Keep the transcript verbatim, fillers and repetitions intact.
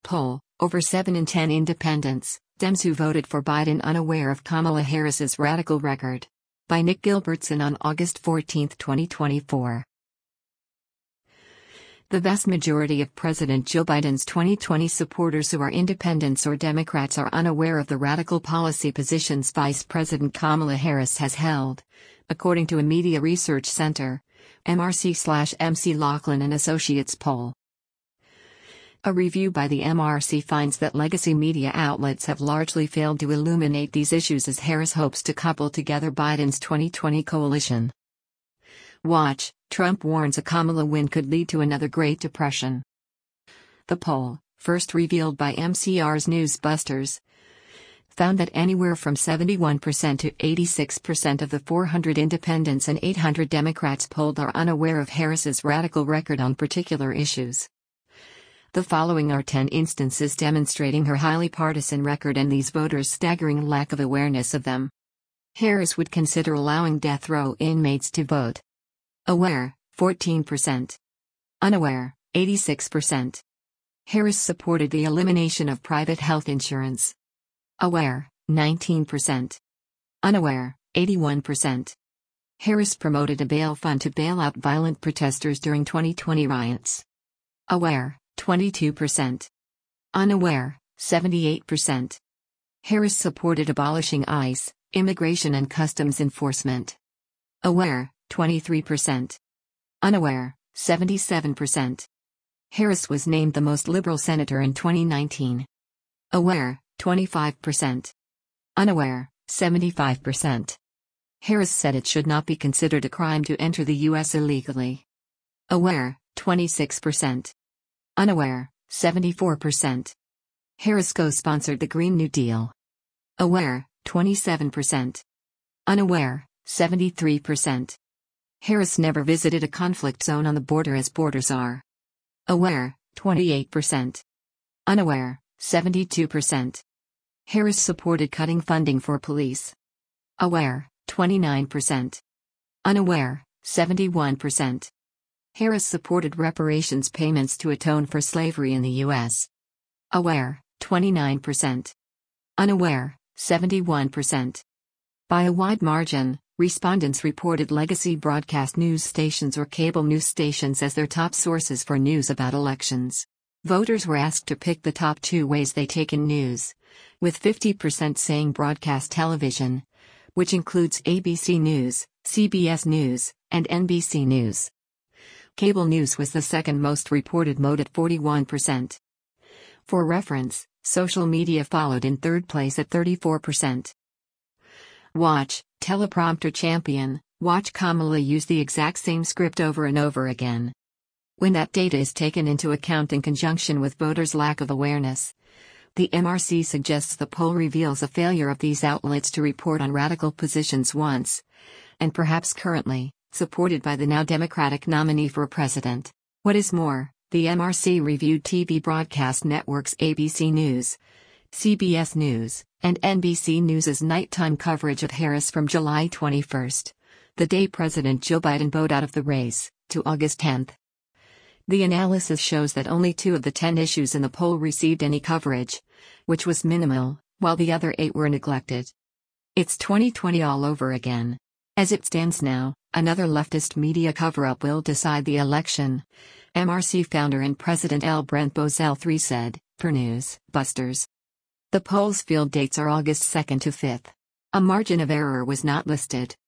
Poll, over seven in ten independents, Dems who voted for Biden unaware of Kamala Harris's radical record. By Nick Gilbertson on August fourteenth, twenty twenty-four. The vast majority of President Joe Biden's twenty twenty supporters who are independents or Democrats are unaware of the radical policy positions Vice President Kamala Harris has held, according to a Media Research Center, M R C slash M C Laughlin and Associates poll. A review by the M R C finds that legacy media outlets have largely failed to illuminate these issues as Harris hopes to couple together Biden's twenty twenty coalition. Watch, Trump warns a Kamala win could lead to another Great Depression. The poll, first revealed by M C R's Newsbusters, found that anywhere from seventy-one percent to eighty-six percent of the four hundred independents and eight hundred Democrats polled are unaware of Harris's radical record on particular issues. The following are ten instances demonstrating her highly partisan record and these voters' staggering lack of awareness of them. Harris would consider allowing death row inmates to vote. Aware, fourteen percent. Unaware, eighty-six percent. Harris supported the elimination of private health insurance. Aware, nineteen percent. Unaware, eighty-one percent. Harris promoted a bail fund to bail out violent protesters during twenty twenty riots. Aware, twenty-two percent. Unaware, seventy-eight percent. Harris supported abolishing ICE, Immigration and Customs Enforcement. Aware, twenty-three percent. Unaware, seventy-seven percent. Harris was named the most liberal senator in twenty nineteen. Aware, twenty-five percent. Unaware, seventy-five percent. Harris said it should not be considered a crime to enter the U S illegally. Aware, twenty-six percent. Unaware, seventy-four percent. Harris co-sponsored the Green New Deal. Aware, twenty-seven percent. Unaware, seventy-three percent. Harris never visited a conflict zone on the border as borders are. Aware, twenty-eight percent. Unaware, seventy-two percent. Harris supported cutting funding for police. Aware, twenty-nine percent. Unaware, seventy-one percent. Harris supported reparations payments to atone for slavery in the U S. Aware, twenty-nine percent. Unaware, seventy-one percent. By a wide margin, respondents reported legacy broadcast news stations or cable news stations as their top sources for news about elections. Voters were asked to pick the top two ways they take in news, with fifty percent saying broadcast television, which includes A B C News, C B S News, and N B C News. Cable news was the second most reported mode at forty-one percent. For reference, social media followed in third place at thirty-four percent. Watch, teleprompter champion, watch Kamala use the exact same script over and over again. When that data is taken into account in conjunction with voters' lack of awareness, the M R C suggests the poll reveals a failure of these outlets to report on radical positions once, and perhaps currently, supported by the now Democratic nominee for president. What is more, the M R C reviewed T V broadcast networks A B C News, C B S News, and N B C News' nighttime coverage of Harris from July twenty-first, the day President Joe Biden bowed out of the race, to August tenth. The analysis shows that only two of the ten issues in the poll received any coverage, which was minimal, while the other eight were neglected. It's twenty twenty all over again. As it stands now, another leftist media cover-up will decide the election, M R C founder and president L. Brent Bozell the third said, per Newsbusters. The poll's field dates are August second to fifth. A margin of error was not listed.